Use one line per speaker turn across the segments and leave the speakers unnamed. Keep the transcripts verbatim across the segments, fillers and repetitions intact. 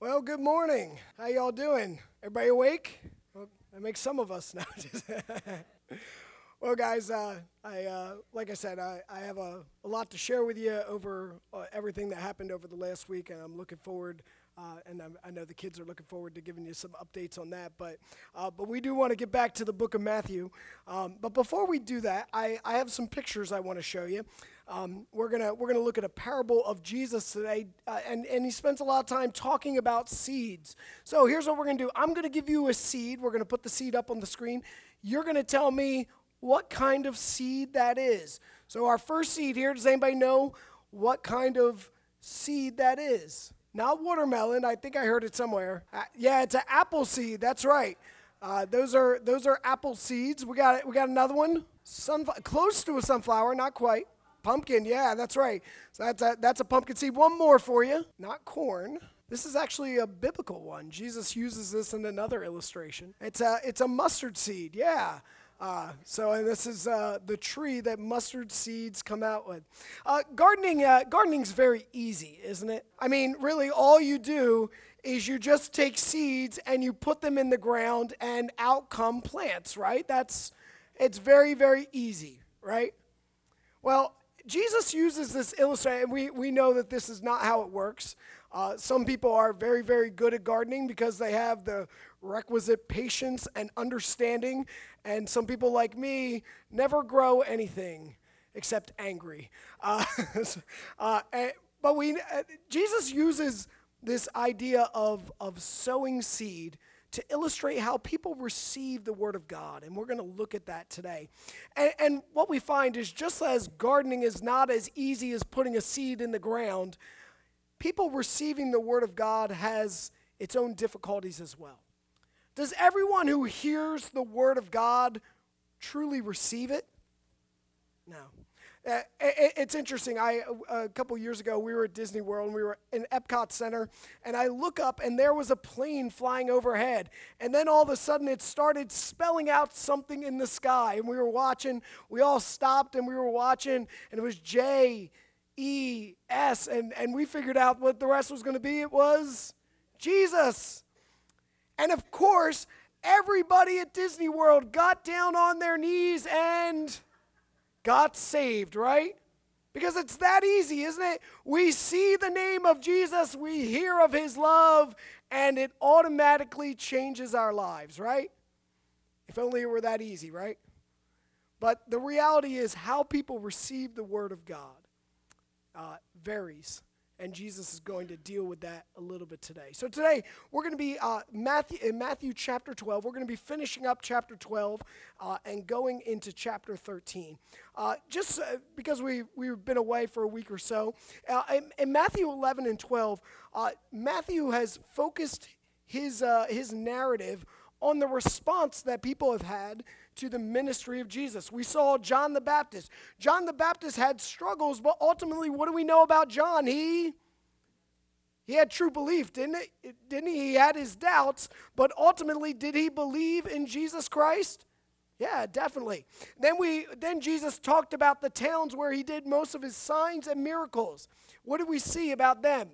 Well, good morning. How y'all doing? Everybody awake? Well, that makes some of us now. Well, guys, uh, I uh, like I said, I, I have a, a lot to share with you over uh, everything that happened over the last week, and I'm looking forward. Uh, and I'm, I know the kids are looking forward to giving you some updates on that. But uh, but we do want to get back to the book of Matthew. Um, but before we do that, I, I have some pictures I want to show you. Um, we're gonna we're gonna look at a parable of Jesus today, uh, and and he spends a lot of time talking about seeds. So here's what we're gonna do. I'm gonna give you a seed. We're gonna put the seed up on the screen. You're gonna tell me what kind of seed that is. So our first seed here. Does anybody know what kind of seed that is? Not watermelon. I think I heard it somewhere. Uh, yeah, it's an apple seed. That's right. Uh, those are those are apple seeds. We got it. We got another one. Sunflower, close to a sunflower, not quite. Pumpkin. Yeah, that's right. So that's a, that's a pumpkin seed. One more for you. Not corn. This is actually a biblical one. Jesus uses this in another illustration. It's a it's a mustard seed. Yeah. Uh, so and this is uh, the tree that mustard seeds come out with. Uh, gardening, uh, gardening's very easy, isn't it? I mean, really, all you do is you just take seeds and you put them in the ground, and out come plants, right? That's it's very, very easy, right? Well, Jesus uses this illustration, and we, we know that this is not how it works. Uh, some people are very, very good at gardening because they have the requisite patience and understanding, and some people like me never grow anything except angry. Uh, uh, and, but we, uh, Jesus uses this idea of, of sowing seed to illustrate how people receive the Word of God, and we're going to look at that today. And, and what we find is just as gardening is not as easy as putting a seed in the ground, people receiving the Word of God has its own difficulties as well. Does everyone who hears the Word of God truly receive it? No. Uh, it, it's interesting. I a couple years ago, we were at Disney World, and we were in Epcot Center, and I look up, and there was a plane flying overhead, and then all of a sudden, it started spelling out something in the sky, and we were watching. We all stopped, and we were watching, and it was J E S, and, and we figured out what the rest was going to be. It was Jesus. And of course, everybody at Disney World got down on their knees and got saved, right? Because it's that easy, isn't it? We see the name of Jesus, we hear of his love, and it automatically changes our lives, right? If only it were that easy, right? But the reality is how people receive the Word of God uh, varies. And Jesus is going to deal with that a little bit today. So today, we're going to be uh, Matthew, in Matthew chapter twelve. We're going to be finishing up chapter twelve uh, and going into chapter thirteen. Uh, just uh, because we, we've been away for a week or so. Uh, in, in Matthew eleven and twelve, uh, Matthew has focused his, uh, his narrative on the response that people have had to the ministry of Jesus. We saw John the Baptist. John the Baptist had struggles, but ultimately, what do we know about John? He, he had true belief, didn't it? Didn't he? He had his doubts, but ultimately, did he believe in Jesus Christ? Yeah, definitely. Then we, then Jesus talked about the towns where he did most of his signs and miracles. What do we see about them?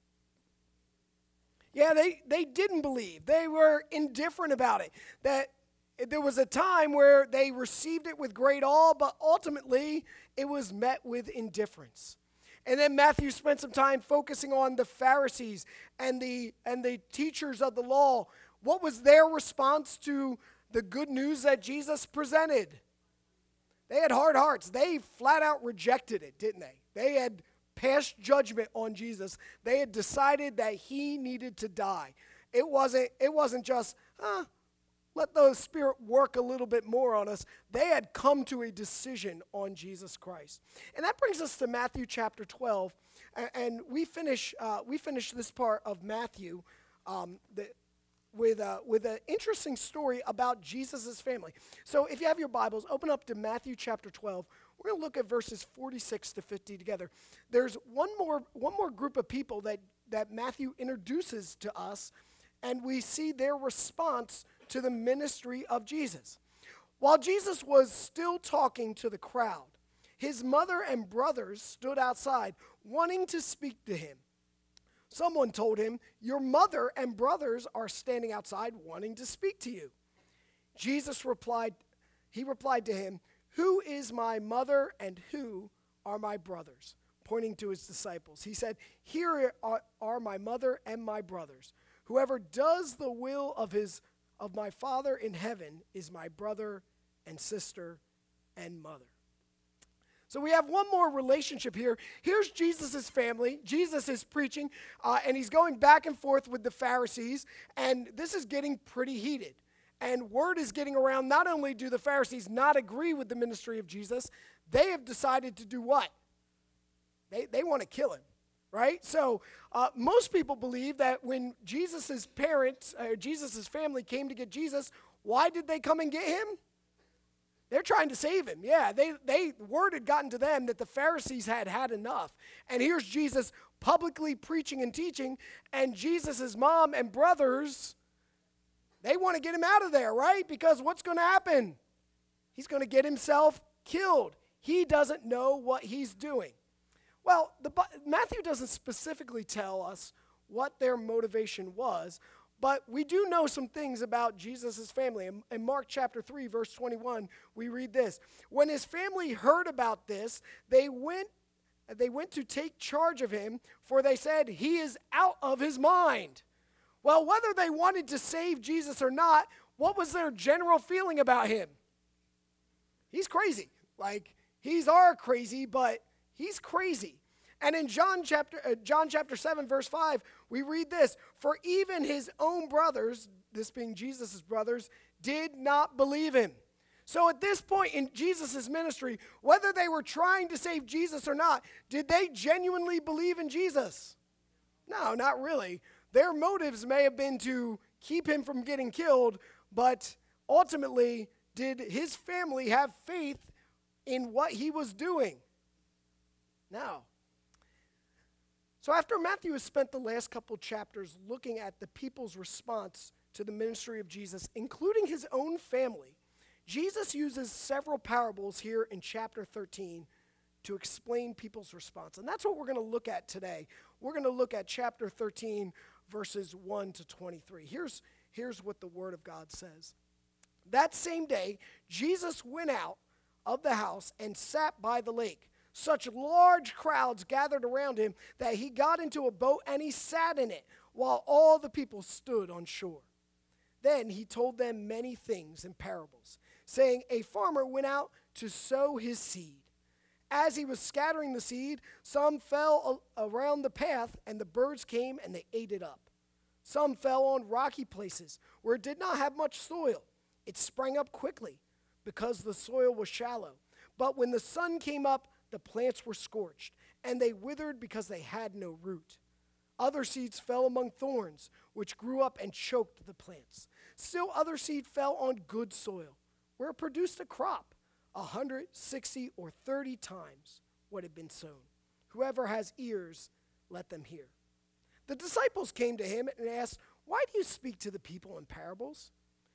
Yeah, they, they didn't believe. They were indifferent about it. That there was a time where they received it with great awe, but ultimately it was met with indifference. And then Matthew spent some time focusing on the Pharisees and the and the teachers of the law. What was their response to the good news that Jesus presented? They had hard hearts. They flat out rejected it, didn't they? They had passed judgment on Jesus. They had decided that he needed to die. It wasn't, it wasn't just, huh, let the Spirit work a little bit more on us. They had come to a decision on Jesus Christ. And that brings us to Matthew chapter twelve. And, and we finish uh, we finish this part of Matthew um, the, with, uh, with an interesting story about Jesus' family. So if you have your Bibles, open up to Matthew chapter twelve. We're going to look at verses forty-six to fifty together. There's one more one more group of people that, that Matthew introduces to us, and we see their response to the ministry of Jesus. While Jesus was still talking to the crowd, his mother and brothers stood outside wanting to speak to him. Someone told him, "Your mother and brothers are standing outside wanting to speak to you." Jesus replied, he replied to him, "Who is my mother and who are my brothers?" Pointing to his disciples. He said, "Here are, are my mother and my brothers. Whoever does the will of his of my Father in heaven is my brother and sister and mother." So we have one more relationship here. Here's Jesus' family. Jesus is preaching, uh, and he's going back and forth with the Pharisees, and this is getting pretty heated. And word is getting around, not only do the Pharisees not agree with the ministry of Jesus, they have decided to do what? They, they want to kill him, right? So uh, most people believe that when Jesus' parents, uh, Jesus' family came to get Jesus, why did they come and get him? They're trying to save him. Yeah, they, they word had gotten to them that the Pharisees had had enough. And here's Jesus publicly preaching and teaching, and Jesus' mom and brothers, they want to get him out of there, right? Because what's going to happen? He's going to get himself killed. He doesn't know what he's doing. Well, the, Matthew doesn't specifically tell us what their motivation was, but we do know some things about Jesus' family. In, in Mark chapter three, verse twenty-one, we read this. When his family heard about this, they went, they went to take charge of him, for they said, "He is out of his mind." Well, whether they wanted to save Jesus or not, what was their general feeling about him? He's crazy. Like, he's our crazy, but he's crazy. And in John chapter uh, John chapter seven, verse five, we read this, "For even his own brothers," this being Jesus' brothers, "did not believe him." So at this point in Jesus' ministry, whether they were trying to save Jesus or not, did they genuinely believe in Jesus? No, not really. Their motives may have been to keep him from getting killed, but ultimately, did his family have faith in what he was doing? No. So after Matthew has spent the last couple chapters looking at the people's response to the ministry of Jesus, including his own family, Jesus uses several parables here in chapter thirteen to explain people's response. And that's what we're going to look at today. We're going to look at chapter thirteen, verses one to twenty-three. Here's, here's what the Word of God says. That same day, Jesus went out of the house and sat by the lake. Such large crowds gathered around him that he got into a boat and he sat in it while all the people stood on shore. Then he told them many things in parables, saying, "A farmer went out to sow his seed. As he was scattering the seed, some fell around the path, and the birds came and they ate it up. Some fell on rocky places where it did not have much soil. It sprang up quickly because the soil was shallow. But when the sun came up, the plants were scorched, and they withered because they had no root. Other seeds fell among thorns, which grew up and choked the plants. Still other seed fell on good soil, where it produced a crop, a hundred, sixty, or thirty times what had been sown. Whoever has ears, let them hear." The disciples came to him and asked, "Why do you speak to the people in parables?"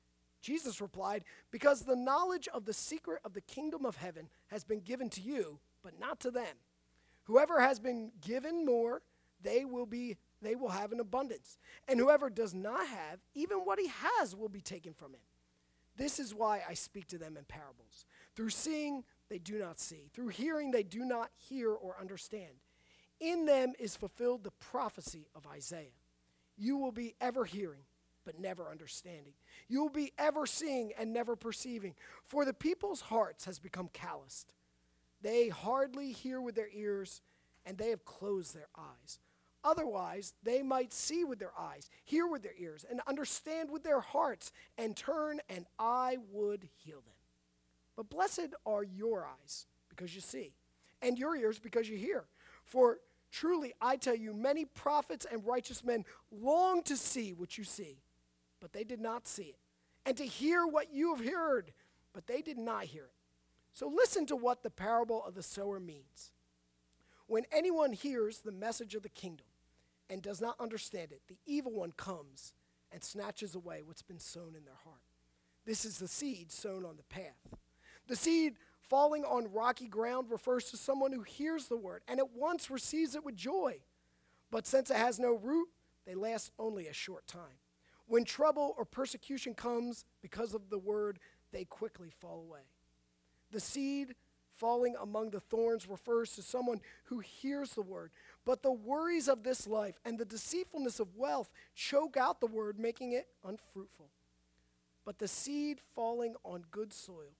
Jesus replied, "Because the knowledge of the secret of the kingdom of heaven has been given to you, but not to them. Whoever has been given more, they will be they will have an abundance. And whoever does not have, even what he has will be taken from him. This is why I speak to them in parables. Through seeing, they do not see. Through hearing, they do not hear or understand. In them is fulfilled the prophecy of Isaiah. You will be ever hearing, but never understanding. You will be ever seeing and never perceiving. For the people's hearts has become calloused. They hardly hear with their ears, and they have closed their eyes. Otherwise, they might see with their eyes, hear with their ears, and understand with their hearts, and turn, and I would heal them. But blessed are your eyes, because you see, and your ears, because you hear. For truly, I tell you, many prophets and righteous men long to see what you see, but they did not see it, and to hear what you have heard, but they did not hear it. So listen to what the parable of the sower means. When anyone hears the message of the kingdom and does not understand it, the evil one comes and snatches away what's been sown in their heart. This is the seed sown on the path. The seed falling on rocky ground refers to someone who hears the word and at once receives it with joy. But since it has no root, they last only a short time. When trouble or persecution comes because of the word, they quickly fall away. The seed falling among the thorns refers to someone who hears the word, but the worries of this life and the deceitfulness of wealth choke out the word, making it unfruitful. But the seed falling on good soil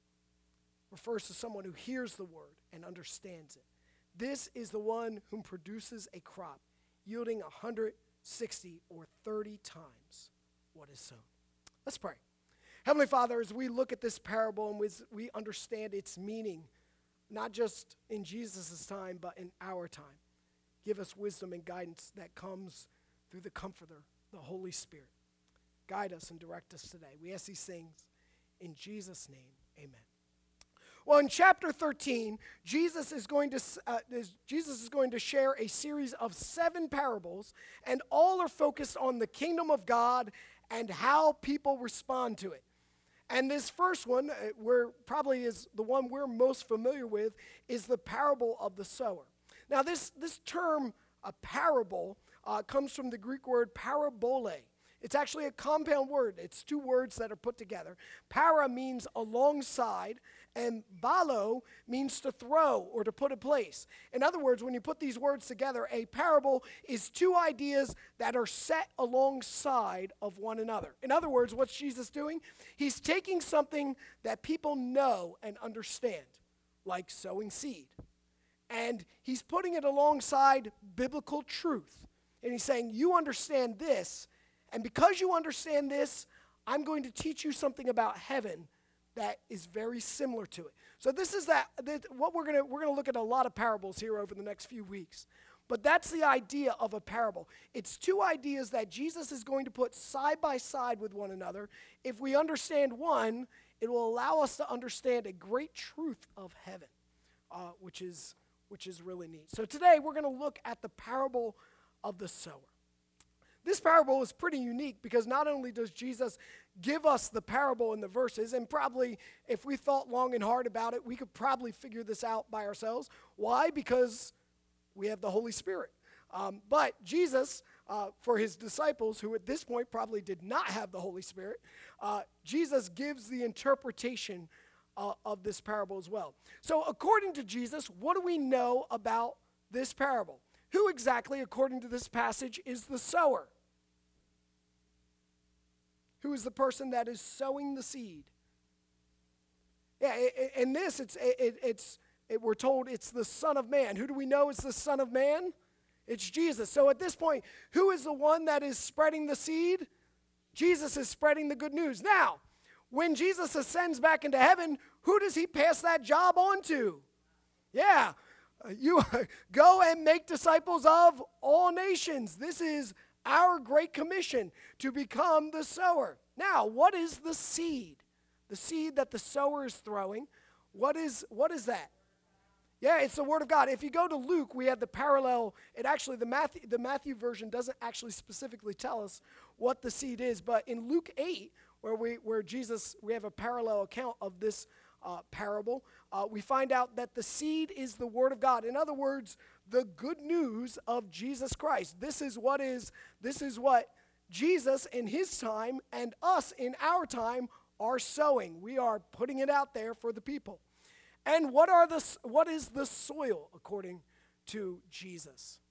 refers to someone who hears the word and understands it. This is the one whom produces a crop, yielding one hundred sixty or thirty times what is sown. Let's pray. Heavenly Father, as we look at this parable and we understand its meaning, not just in Jesus' time, but in our time, give us wisdom and guidance that comes through the Comforter, the Holy Spirit. Guide us and direct us today. We ask these things in Jesus' name, amen. Well, in chapter thirteen, Jesus is going to uh, is, Jesus is going to share a series of seven parables, and all are focused on the kingdom of God and how people respond to it. And this first one, uh, where probably is the one we're most familiar with, is the parable of the sower. Now, this this term, a parable, uh, comes from the Greek word parabole. It's actually a compound word. It's two words that are put together. Para means alongside, and balo means to throw or to put in place. In other words, when you put these words together, a parable is two ideas that are set alongside of one another. In other words, what's Jesus doing? He's taking something that people know and understand, like sowing seed, and he's putting it alongside biblical truth. And he's saying, you understand this, and because you understand this, I'm going to teach you something about heaven that is very similar to it. So this is that, that what we're going to we're going to look at a lot of parables here over the next few weeks. But that's the idea of a parable. It's two ideas that Jesus is going to put side by side with one another. If we understand one, it will allow us to understand a great truth of heaven, uh, which is which is really neat. So today we're going to look at the parable of the sower. This parable is pretty unique because not only does Jesus give us the parable in the verses, and probably if we thought long and hard about it, we could probably figure this out by ourselves. Why? Because we have the Holy Spirit. Um, but Jesus, uh, for his disciples, who at this point probably did not have the Holy Spirit, uh, Jesus gives the interpretation uh, of this parable as well. So according to Jesus, what do we know about this parable? Who exactly, according to this passage, is the sower? Who is the person that is sowing the seed? Yeah, in this, it's it, it's it, we're told it's the Son of Man. Who do we know is the Son of Man? It's Jesus. So at this point, who is the one that is spreading the seed? Jesus is spreading the good news. Now, when Jesus ascends back into heaven, who does he pass that job on to? Yeah. Uh, you go and make disciples of all nations. This is our great commission to become the sower. Now, what is the seed? The seed that the sower is throwing. What is what is that? Yeah, it's the Word of God. If you go to Luke, we have the parallel. It actually, the Matthew, the Matthew version doesn't actually specifically tell us what the seed is, but in Luke eight, where we where Jesus, we have a parallel account of this Uh, parable, uh, we find out that the seed is the Word of God. In other words, the good news of Jesus Christ. This is what is this is what Jesus in his time and us in our time are sowing. We are putting it out there for the people. And what are the what is the soil according to Jesus?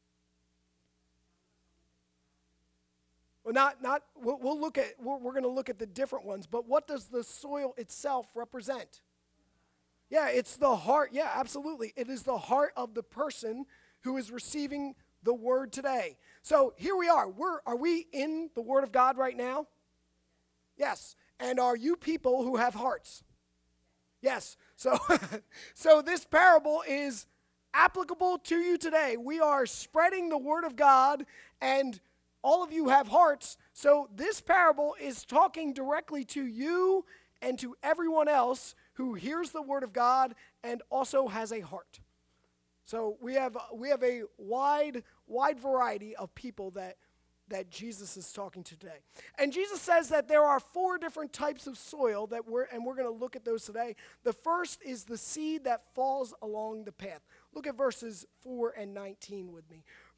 Well, not not we'll, we'll look at we're, we're going to look at the different ones, but what does the soil itself represent? Yeah, it's the heart. Yeah, absolutely. It is the heart of the person who is receiving the word today. So here we are. We're, are we in the Word of God right now? Yes. And are you people who have hearts? Yes. So, so this parable is applicable to you today. We are spreading the Word of God, and all of you have hearts. So this parable is talking directly to you and to everyone else who hears the Word of God and also has a heart. So we have we have a wide wide variety of people that that Jesus is talking to today. And Jesus says that there are four different types of soil that we're and we're going to look at those today. The first is the seed that falls along the path. Look at verses four and nineteen with me.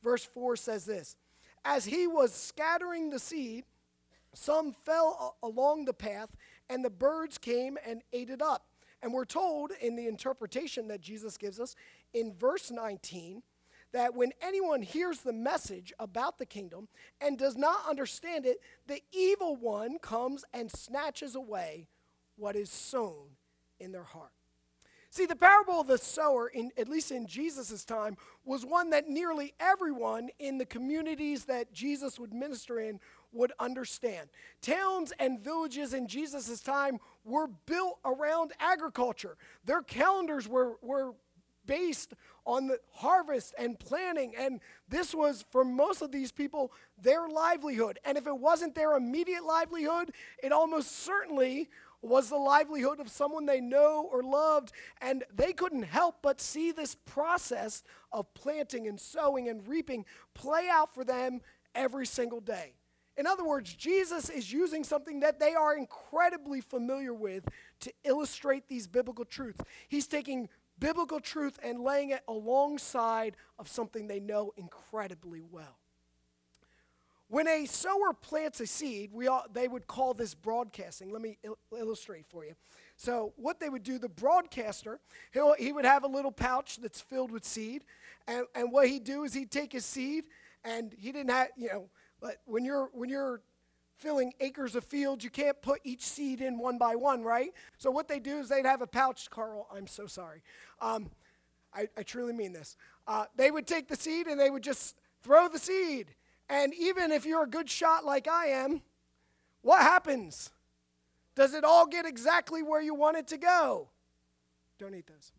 verse four says this, as he was scattering the seed, some fell a- along the path, and the birds came and ate it up. And we're told in the interpretation that Jesus gives us in verse nineteen that when anyone hears the message about the kingdom and does not understand it, the evil one comes and snatches away what is sown in their heart. See, the parable of the sower, in, at least in Jesus' time, was one that nearly everyone in the communities that Jesus would minister in would understand. Towns and villages in Jesus' time were built around agriculture. Their calendars were, were based on the harvest and planting, and this was, for most of these people, their livelihood. And if it wasn't their immediate livelihood, it almost certainly was the livelihood of someone they know or loved, and they couldn't help but see this process of planting and sowing and reaping play out for them every single day. In other words, Jesus is using something that they are incredibly familiar with to illustrate these biblical truths. He's taking biblical truth and laying it alongside of something they know incredibly well. When a sower plants a seed, we all, they would call this broadcasting. Let me il- illustrate for you. So what they would do, the broadcaster, he'll, he would have a little pouch that's filled with seed, and, and what he'd do is he'd take his seed, and he didn't have, you know, but when you're when you're filling acres of fields, you can't put each seed in one by one, right? So what they do is they'd have a pouch. Carl, I'm so sorry. Um, I, I truly mean this. Uh, they would take the seed and they would just throw the seed. And even if you're a good shot like I am, what happens? Does it all get exactly where you want it to go? Don't eat those.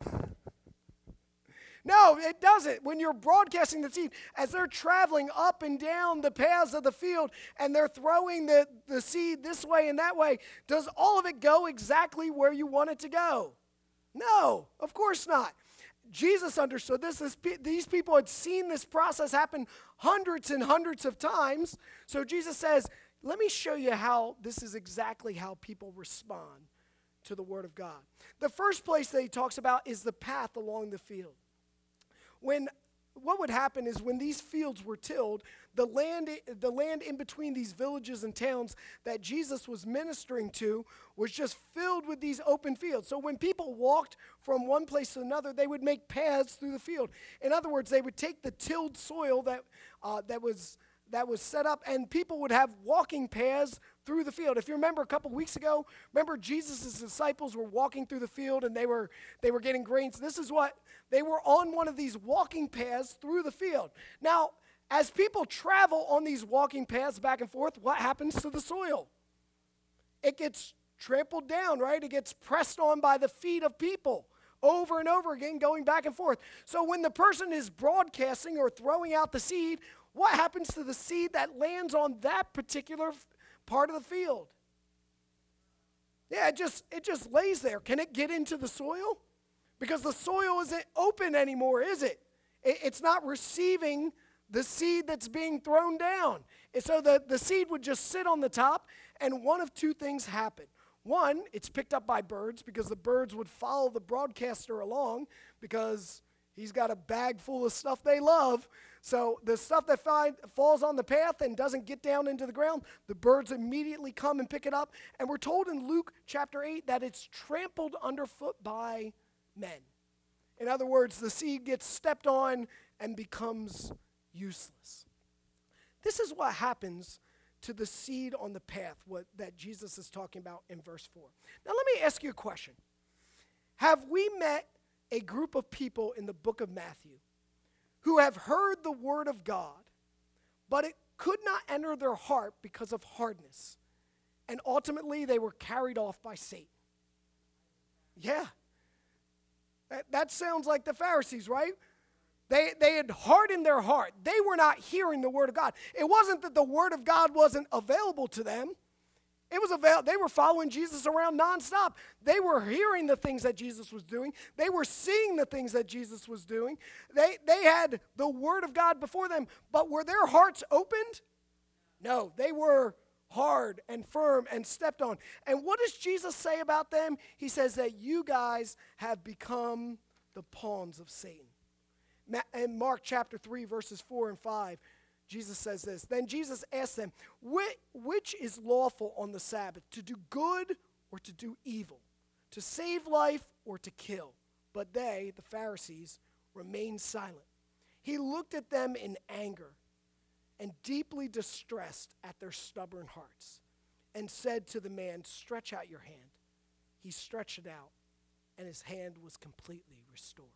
No, it doesn't. When you're broadcasting the seed, as they're traveling up and down the paths of the field and they're throwing the, the seed this way and that way, does all of it go exactly where you want it to go? No, of course not. Jesus understood this. this. These people had seen this process happen hundreds and hundreds of times. So Jesus says, let me show you how this is exactly how people respond to the Word of God. The first place that he talks about is the path along the field. When what would happen is when these fields were tilled, the land, the land in between these villages and towns that Jesus was ministering to was just filled with these open fields. So when people walked from one place to another, they would make paths through the field. In other words, they would take the tilled soil that uh, that was that was set up, and people would have walking paths through the field. If you remember a couple weeks ago, remember Jesus' disciples were walking through the field and they were they were getting grains. This is what they were on, one of these walking paths through the field. Now, as people travel on these walking paths back and forth, what happens to the soil? It gets trampled down, right? It gets pressed on by the feet of people over and over again, going back and forth. So when the person is broadcasting or throwing out the seed, what happens to the seed that lands on that particular f- part of the field? Yeah, it just it just lays there. Can it get into the soil? Because the soil isn't open anymore, is it? it it's not receiving the seed that's being thrown down. And so the, the seed would just sit on the top, and one of two things happen. One, it's picked up by birds because the birds would follow the broadcaster along because he's got a bag full of stuff they love. So the stuff that find, falls on the path and doesn't get down into the ground, the birds immediately come and pick it up. And we're told in Luke chapter eight that it's trampled underfoot by men. In other words, the seed gets stepped on and becomes useless. This is what happens to the seed on the path what, that Jesus is talking about in verse four. Now let me ask you a question. Have we met a group of people in the book of Matthew who have heard the word of God, but it could not enter their heart because of hardness, and ultimately they were carried off by Satan? Yeah. That, that sounds like the Pharisees, right? They, they had hardened their heart. They were not hearing the word of God. It wasn't that the word of God wasn't available to them. It was avail- They were following Jesus around nonstop. They were hearing the things that Jesus was doing. They were seeing the things that Jesus was doing. They, they had the word of God before them, but were their hearts opened? No, they were hard and firm and stepped on. And what does Jesus say about them? He says that you guys have become the pawns of Satan. In Mark chapter three, verses four and five, Jesus says this. Then Jesus asked them, which is lawful on the Sabbath, to do good or to do evil, to save life or to kill? But they, the Pharisees, remained silent. He looked at them in anger and deeply distressed at their stubborn hearts, and said to the man, stretch out your hand. He stretched it out, and his hand was completely restored.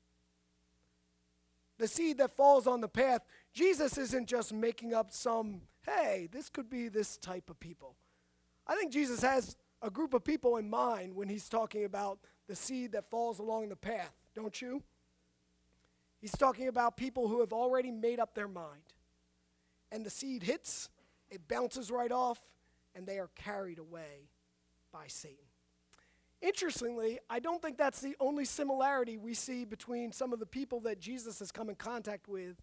The seed that falls on the path, Jesus isn't just making up some, hey, this could be this type of people. I think Jesus has a group of people in mind when he's talking about the seed that falls along the path, don't you? He's talking about people who have already made up their mind. And the seed hits, it bounces right off, and they are carried away by Satan. Interestingly, I don't think that's the only similarity we see between some of the people that Jesus has come in contact with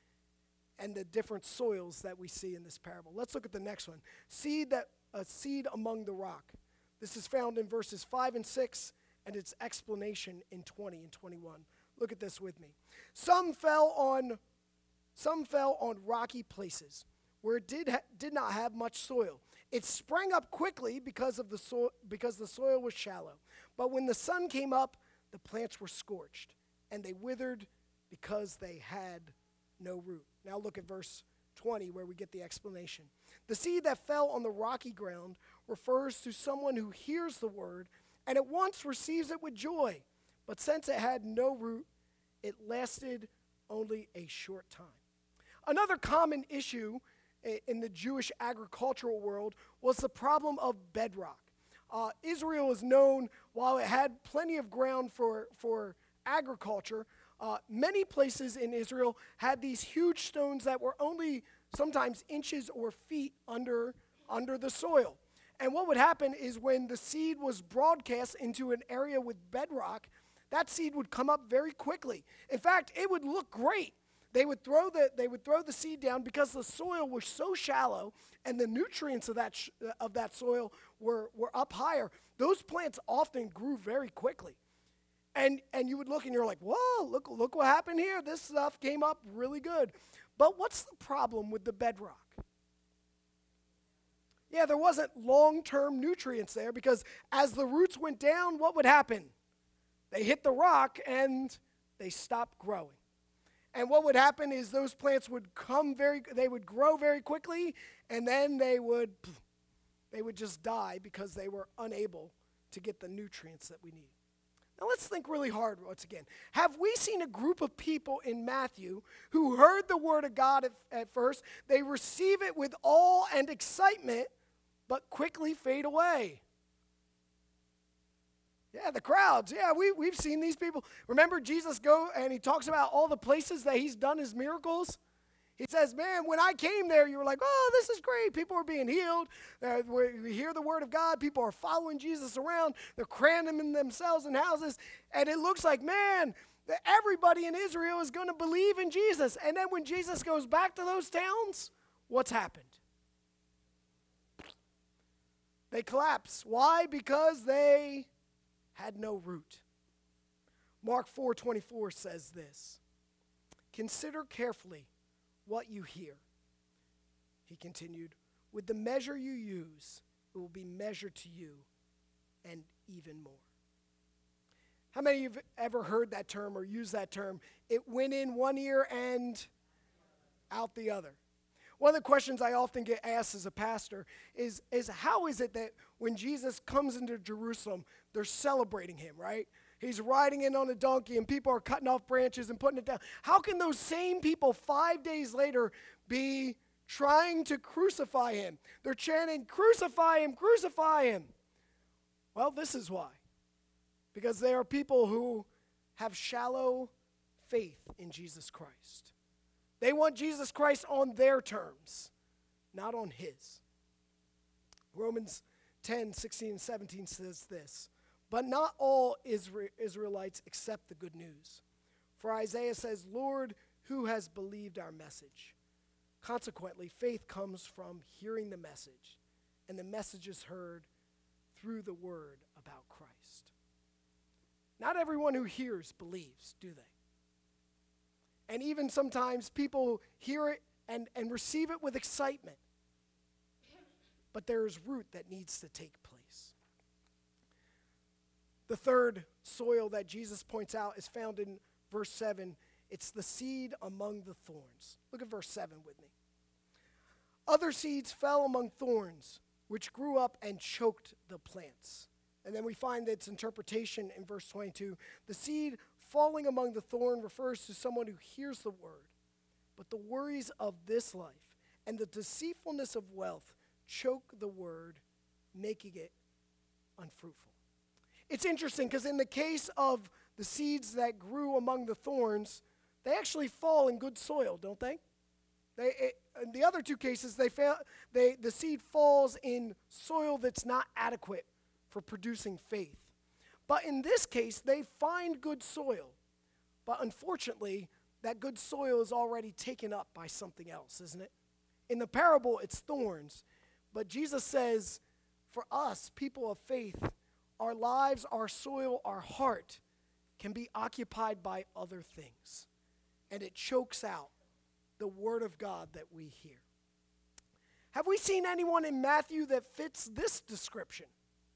and the different soils that we see in this parable. Let's look at the next one. Seed that a seed among the rock. This is found in verses five and six, and its explanation in twenty and twenty-one. Look at this with me. Some fell on some fell on rocky places where it did ha- did not have much soil. It sprang up quickly because of the so- because the soil was shallow. But when the sun came up, the plants were scorched, and they withered because they had no root. Now look at verse twenty where we get the explanation. The seed that fell on the rocky ground refers to someone who hears the word and at once receives it with joy. But since it had no root, it lasted only a short time. Another common issue in the Jewish agricultural world was the problem of bedrock. Uh, Israel is known, while it had plenty of ground for, for agriculture, uh, many places in Israel had these huge stones that were only sometimes inches or feet under, under the soil. And what would happen is when the seed was broadcast into an area with bedrock, that seed would come up very quickly. In fact, it would look great. They would throw the they would throw the seed down because the soil was so shallow and the nutrients of that sh- of that soil were were up higher. Those plants often grew very quickly. And and you would look and you're like, "Whoa, look look what happened here. This stuff came up really good." But what's the problem with the bedrock? Yeah, there wasn't long-term nutrients there because as the roots went down, what would happen? They hit the rock and they stopped growing. And what would happen is those plants would come very, they would grow very quickly, and then they would, they would just die because they were unable to get the nutrients that we need. Now let's think really hard once again. Have we seen a group of people in Matthew who heard the word of God at, at first, they receive it with awe and excitement, but quickly fade away? Yeah, the crowds. Yeah, we, we've seen these people. Remember Jesus go and he talks about all the places that he's done his miracles? He says, man, when I came there, you were like, oh, this is great. People are being healed. Uh, we hear the word of God. People are following Jesus around. They're cramming themselves in houses. And it looks like, man, that everybody in Israel is going to believe in Jesus. And then when Jesus goes back to those towns, what's happened? They collapse. Why? Because they had no root. Mark four twenty-four says this. Consider carefully what you hear. He continued, with the measure you use, it will be measured to you and even more. How many of you have ever heard that term or used that term? It went in one ear and out the other. One of the questions I often get asked as a pastor is, is how is it that when Jesus comes into Jerusalem, they're celebrating him, right? He's riding in on a donkey and people are cutting off branches and putting it down. How can those same people five days later be trying to crucify him? They're chanting, crucify him, crucify him. Well, this is why. Because there are people who have shallow faith in Jesus Christ. They want Jesus Christ on their terms, not on his. Romans ten, sixteen, and seventeen says this, but not all Isra- Israelites accept the good news. For Isaiah says, Lord, who has believed our message? Consequently, faith comes from hearing the message, and the message is heard through the word about Christ. Not everyone who hears believes, do they? And even sometimes people hear it and, and receive it with excitement. But there is root that needs to take place. The third soil that Jesus points out is found in verse seven. It's the seed among the thorns. Look at verse seven with me. Other seeds fell among thorns, which grew up and choked the plants. And then we find its interpretation in verse twenty-two. The seed falling among the thorn refers to someone who hears the word, but the worries of this life and the deceitfulness of wealth choke the word, making it unfruitful. It's interesting because in the case of the seeds that grew among the thorns, they actually fall in good soil, don't they? They it, in the other two cases, they fail, they the seed falls in soil that's not adequate for producing faith. But in this case, they find good soil. But unfortunately, that good soil is already taken up by something else, isn't it? In the parable, it's thorns. But Jesus says, for us, people of faith, our lives, our soil, our heart can be occupied by other things. And it chokes out the word of God that we hear. Have we seen anyone in Matthew that fits this description?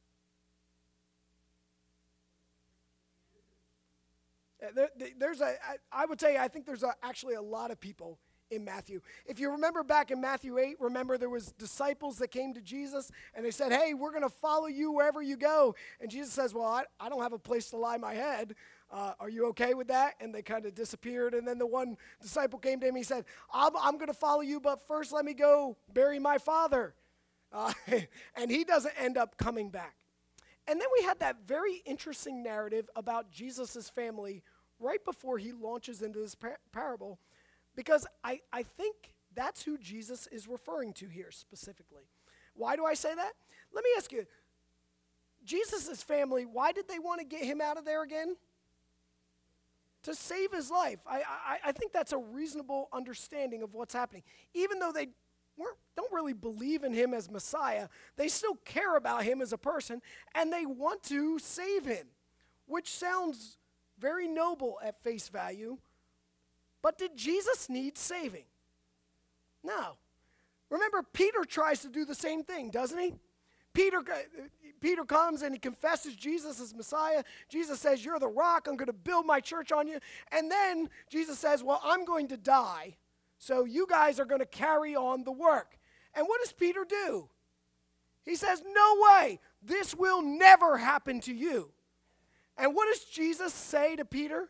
There, there's a, I would say, I think there's a, actually a lot of people in Matthew. If you remember back in Matthew eight, remember there was disciples that came to Jesus and they said, hey, we're going to follow you wherever you go. And Jesus says, well, I, I don't have a place to lie my head. Uh, are you okay with that? And they kind of disappeared. And then the one disciple came to him. He said, I'm, I'm going to follow you, but first let me go bury my father. Uh, and he doesn't end up coming back. And then we had that very interesting narrative about Jesus' family right before he launches into this par- parable, because I, I think that's who Jesus is referring to here specifically. Why do I say that? Let me ask you, Jesus' family, why did they want to get him out of there again? To save his life. I, I, I think that's a reasonable understanding of what's happening. Even though they weren't, don't really believe in him as Messiah, they still care about him as a person, and they want to save him, which sounds very noble at face value. But did Jesus need saving? No. Remember, Peter tries to do the same thing, doesn't he? Peter, Peter comes and he confesses Jesus as Messiah. Jesus says, you're the rock. I'm going to build my church on you. And then Jesus says, well, I'm going to die, so you guys are going to carry on the work. And what does Peter do? He says, no way. This will never happen to you. And what does Jesus say to Peter?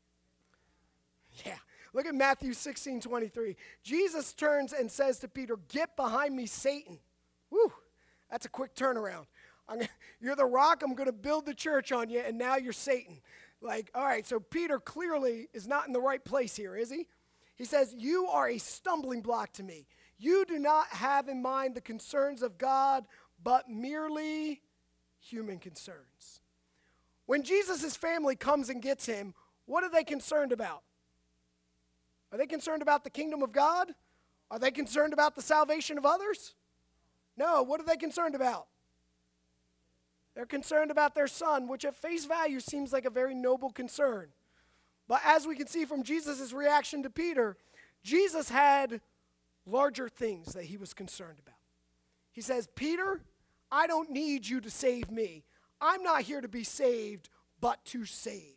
Yeah. Look at Matthew sixteen twenty-three. Jesus turns and says to Peter, get behind me, Satan. Whew, that's a quick turnaround. I'm, you're the rock, I'm going to build the church on you, and now you're Satan. Like, all right, so Peter clearly is not in the right place here, is he? He says, you are a stumbling block to me. You do not have in mind the concerns of God, but merely human concerns. When Jesus' family comes and gets him, what are they concerned about? Are they concerned about the kingdom of God? Are they concerned about the salvation of others? No, what are they concerned about? They're concerned about their son, which at face value seems like a very noble concern. But as we can see from Jesus' reaction to Peter, Jesus had larger things that he was concerned about. He says, Peter, I don't need you to save me. I'm not here to be saved, but to save.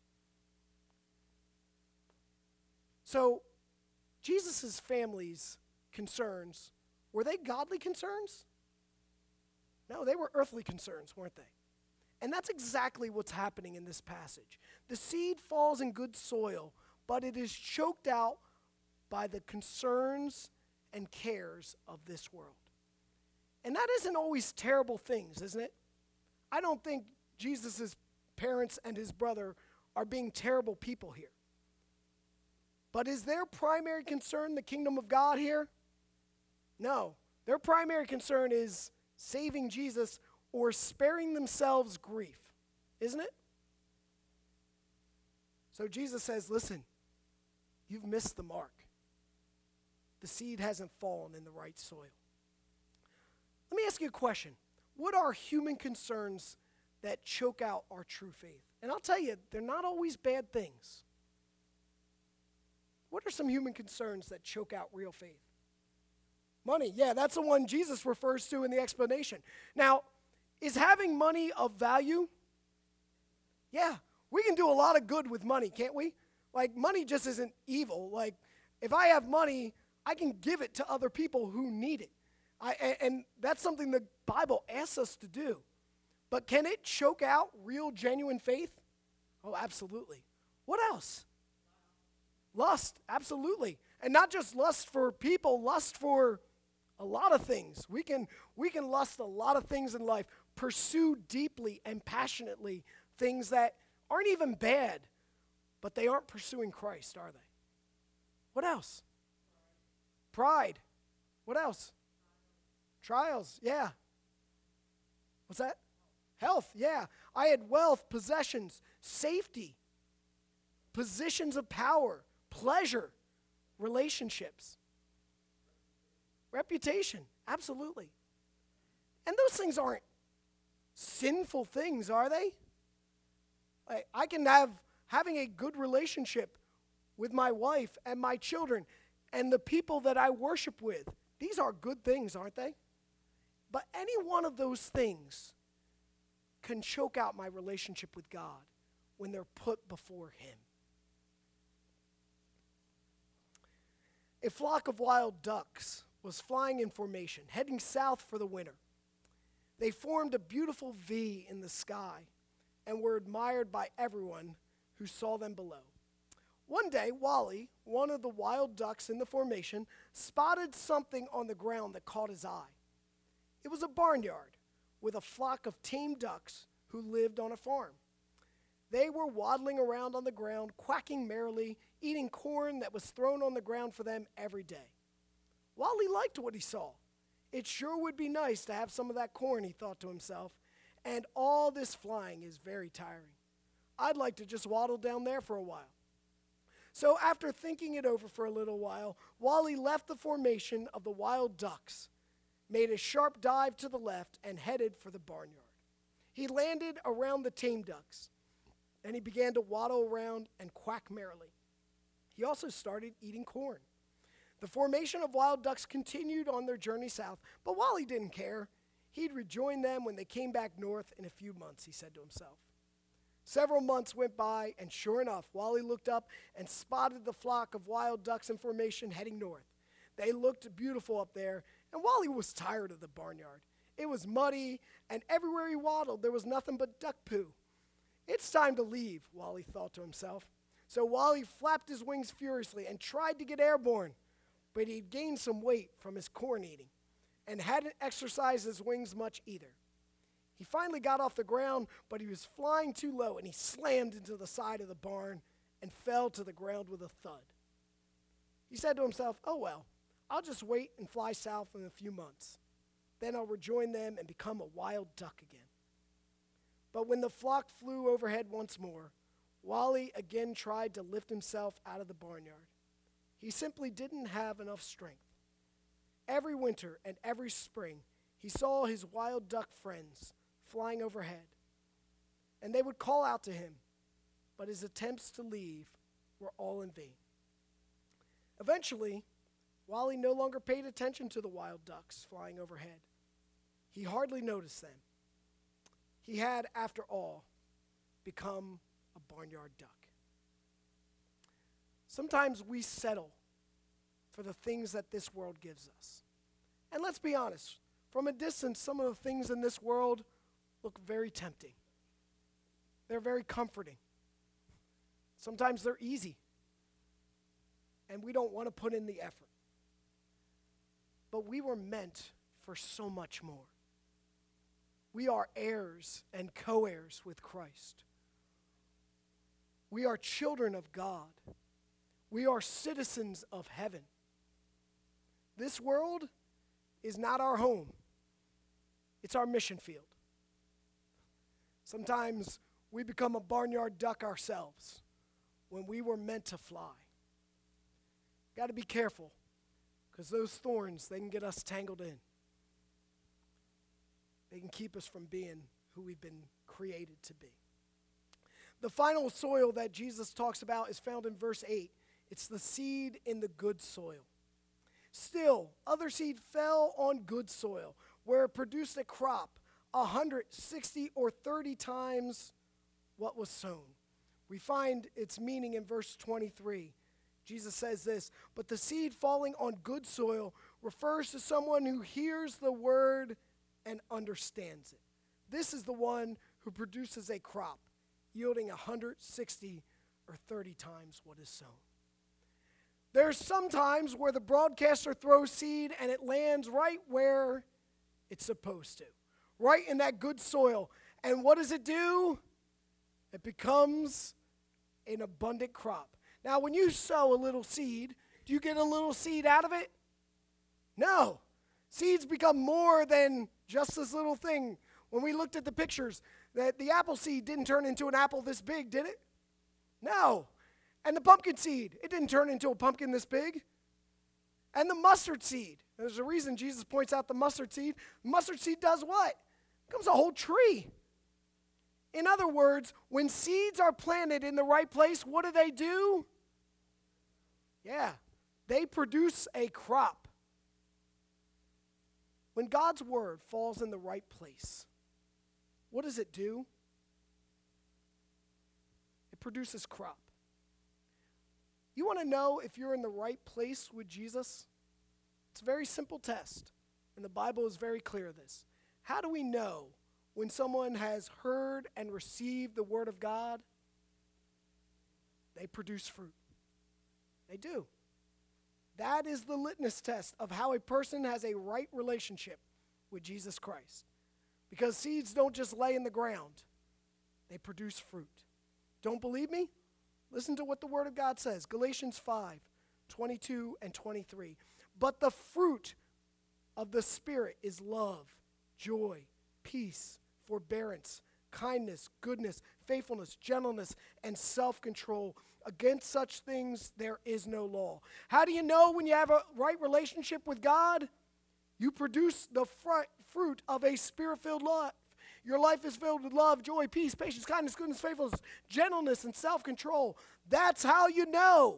So, Jesus' family's concerns, were they godly concerns? No, they were earthly concerns, weren't they? And that's exactly what's happening in this passage. The seed falls in good soil, but it is choked out by the concerns and cares of this world. And that isn't always terrible things, isn't it? I don't think Jesus' parents and his brother are being terrible people here. But is their primary concern the kingdom of God here? No. Their primary concern is saving Jesus or sparing themselves grief, isn't it? So Jesus says, listen, you've missed the mark. The seed hasn't fallen in the right soil. Let me ask you a question. What are human concerns that choke out our true faith? And I'll tell you, they're not always bad things. What are some human concerns that choke out real faith? Money. Yeah, that's the one Jesus refers to in the explanation. Now, is having money of value? Yeah, we can do a lot of good with money, can't we? Like, money just isn't evil. Like, if I have money, I can give it to other people who need it. I, and, and that's something the Bible asks us to do. But can it choke out real, genuine faith? Oh, absolutely. What else? Lust, absolutely. And not just lust for people, lust for a lot of things. We can, we can lust a lot of things in life, pursue deeply and passionately things that aren't even bad, but they aren't pursuing Christ, are they? What else? Pride. What else? Trials, yeah. What's that? Health, yeah. I had wealth, possessions, safety, positions of power, pleasure, relationships, reputation, absolutely. And those things aren't sinful things, are they? I, I can have having a good relationship with my wife and my children and the people that I worship with. These are good things, aren't they? But any one of those things can choke out my relationship with God when they're put before Him. A flock of wild ducks was flying in formation, heading south for the winter. They formed a beautiful V in the sky and were admired by everyone who saw them below. One day, Wally, one of the wild ducks in the formation, spotted something on the ground that caught his eye. It was a barnyard with a flock of tame ducks who lived on a farm. They were waddling around on the ground, quacking merrily, eating corn that was thrown on the ground for them every day. Wally liked what he saw. It sure would be nice to have some of that corn, he thought to himself, and all this flying is very tiring. I'd like to just waddle down there for a while. So after thinking it over for a little while, Wally left the formation of the wild ducks, made a sharp dive to the left, and headed for the barnyard. He landed around the tame ducks, and he began to waddle around and quack merrily. He also started eating corn. The formation of wild ducks continued on their journey south, but Wally didn't care. He'd rejoin them when they came back north in a few months, he said to himself. Several months went by, and sure enough, Wally looked up and spotted the flock of wild ducks in formation heading north. They looked beautiful up there, and Wally was tired of the barnyard. It was muddy, and everywhere he waddled, there was nothing but duck poo. It's time to leave, Wally thought to himself. So Wally flapped his wings furiously and tried to get airborne, but he'd gained some weight from his corn eating and hadn't exercised his wings much either. He finally got off the ground, but he was flying too low, and he slammed into the side of the barn and fell to the ground with a thud. He said to himself, oh well, I'll just wait and fly south in a few months. Then I'll rejoin them and become a wild duck again. But when the flock flew overhead once more, Wally again tried to lift himself out of the barnyard. He simply didn't have enough strength. Every winter and every spring, he saw his wild duck friends flying overhead, and they would call out to him, but his attempts to leave were all in vain. Eventually, Wally no longer paid attention to the wild ducks flying overhead. He hardly noticed them. He had, after all, become a barnyard duck. Sometimes we settle for the things that this world gives us. And let's be honest, from a distance, some of the things in this world look very tempting. They're very comforting. Sometimes they're easy, and we don't want to put in the effort. But we were meant for so much more. We are heirs and co-heirs with Christ. We are children of God. We are citizens of heaven. This world is not our home. It's our mission field. Sometimes we become a barnyard duck ourselves when we were meant to fly. Got to be careful, because those thorns, they can get us tangled in. They can keep us from being who we've been created to be. The final soil that Jesus talks about is found in verse eight. It's the seed in the good soil. Still, other seed fell on good soil, where it produced a crop one hundred sixty or thirty times what was sown. We find its meaning in verse twenty-three. Jesus says this, but the seed falling on good soil refers to someone who hears the word and understands it. This is the one who produces a crop yielding one hundred sixty or thirty times what is sown. There's some times where the broadcaster throws seed and it lands right where it's supposed to, right in that good soil. And what does it do? It becomes an abundant crop. Now, when you sow a little seed, do you get a little seed out of it? No. Seeds become more than just this little thing. When we looked at the pictures, that the apple seed didn't turn into an apple this big, did it? No. And the pumpkin seed, it didn't turn into a pumpkin this big. And the mustard seed, there's a reason Jesus points out the mustard seed. The mustard seed does what? It becomes a whole tree. In other words, when seeds are planted in the right place, what do they do? Yeah, they produce a crop. When God's word falls in the right place, what does it do? It produces crop. You want to know if you're in the right place with Jesus? It's a very simple test, and the Bible is very clear of this. How do we know when someone has heard and received the word of God? They produce fruit. They do. That is the litmus test of how a person has a right relationship with Jesus Christ. Because seeds don't just lay in the ground. They produce fruit. Don't believe me? Listen to what the Word of God says. Galatians five, twenty-two and twenty-three. But the fruit of the Spirit is love, joy, peace, forbearance, kindness, goodness, faithfulness, gentleness, and self-control. Against such things there is no law. How do you know when you have a right relationship with God? You produce the fr- fruit of a Spirit-filled life. Your life is filled with love, joy, peace, patience, kindness, goodness, faithfulness, gentleness, and self-control. That's how you know.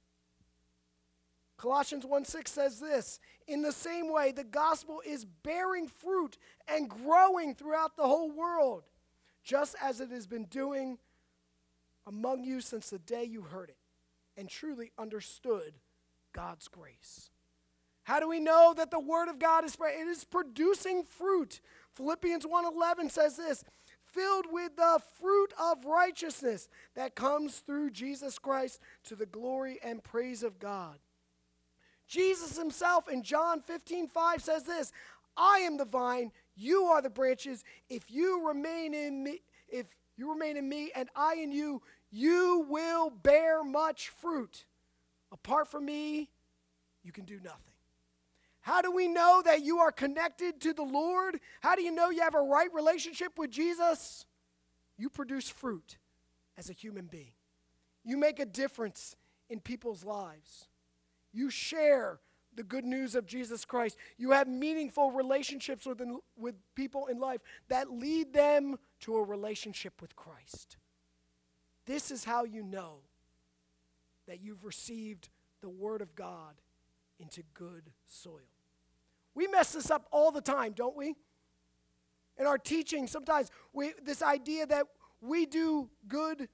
Colossians one six says this, in the same way, the gospel is bearing fruit and growing throughout the whole world, just as it has been doing among you since the day you heard it and truly understood God's grace. How do we know that the word of God is, it is producing fruit? Philippians one eleven says this, filled with the fruit of righteousness that comes through Jesus Christ to the glory and praise of God. Jesus himself in John fifteen five says this, I am the vine, you are the branches. If you remain in me, if you remain in me and I in you, you will bear much fruit. Apart from me, you can do nothing. How do we know that you are connected to the Lord? How do you know you have a right relationship with Jesus? You produce fruit as a human being. You make a difference in people's lives. You share the good news of Jesus Christ. You have meaningful relationships with, with people in life that lead them to a relationship with Christ. This is how you know that you've received the Word of God into good soil. We mess this up all the time, don't we? In our teaching, sometimes we this idea that we do good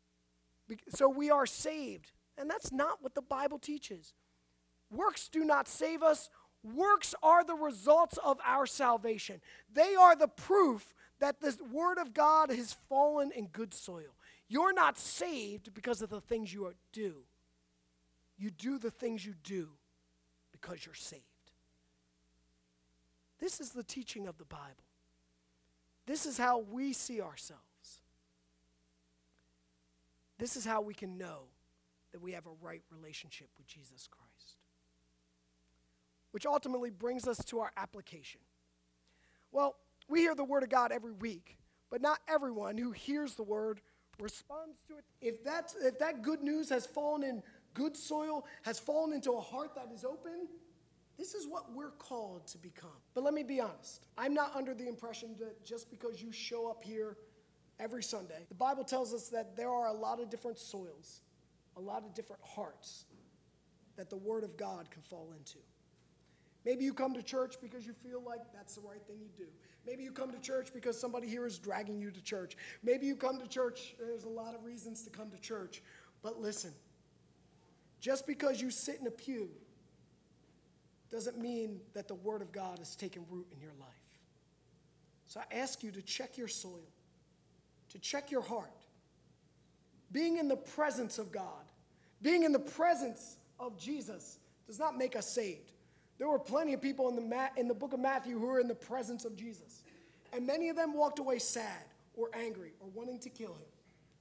so we are saved. And that's not what the Bible teaches. Works do not save us. Works are the results of our salvation. They are the proof that the Word of God has fallen in good soil. You're not saved because of the things you do. You do the things you do because you're saved. This is the teaching of the Bible. This is how we see ourselves. This is how we can know that we have a right relationship with Jesus Christ. Which ultimately brings us to our application. Well, we hear the Word of God every week, but not everyone who hears the Word responds to it. If that, if that good news has fallen in good soil, has fallen into a heart that is open, this is what we're called to become. But let me be honest. I'm not under the impression that just because you show up here every Sunday, the Bible tells us that there are a lot of different soils a lot of different hearts that the Word of God can fall into. Maybe you come to church because you feel like that's the right thing you do. Maybe you come to church because somebody here is dragging you to church. Maybe you come to church, there's a lot of reasons to come to church. But listen, just because you sit in a pew doesn't mean that the Word of God has taken root in your life. So I ask you to check your soil, to check your heart. Being in the presence of God, being in the presence of Jesus does not make us saved. There were plenty of people in the, Ma- in the book of Matthew who were in the presence of Jesus. And many of them walked away sad or angry or wanting to kill him.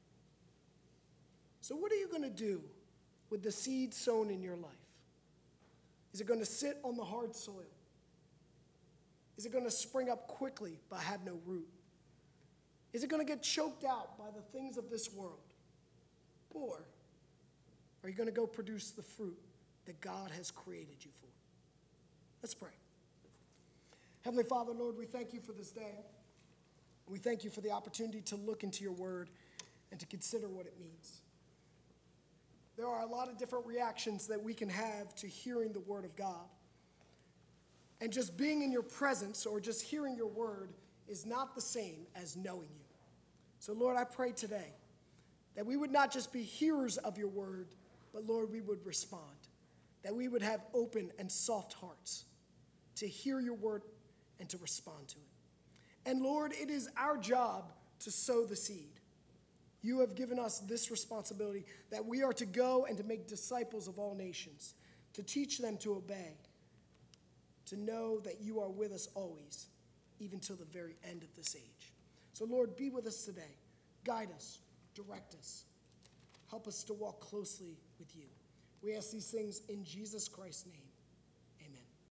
So what are you going to do with the seed sown in your life? Is it going to sit on the hard soil? Is it going to spring up quickly but have no root? Is it going to get choked out by the things of this world? Or are you going to go produce the fruit that God has created you for? Let's pray. Heavenly Father, Lord, we thank you for this day. We thank you for the opportunity to look into your word and to consider what it means. There are a lot of different reactions that we can have to hearing the word of God. And just being in your presence or just hearing your word is not the same as knowing you. So, Lord, I pray today that we would not just be hearers of your word, but, Lord, we would respond. That we would have open and soft hearts to hear your word and to respond to it. And, Lord, it is our job to sow the seed. You have given us this responsibility that we are to go and to make disciples of all nations, to teach them to obey, to know that you are with us always, even till the very end of this age. So, Lord, be with us today. Guide us, direct us. Help us to walk closely with you. We ask these things in Jesus Christ's name.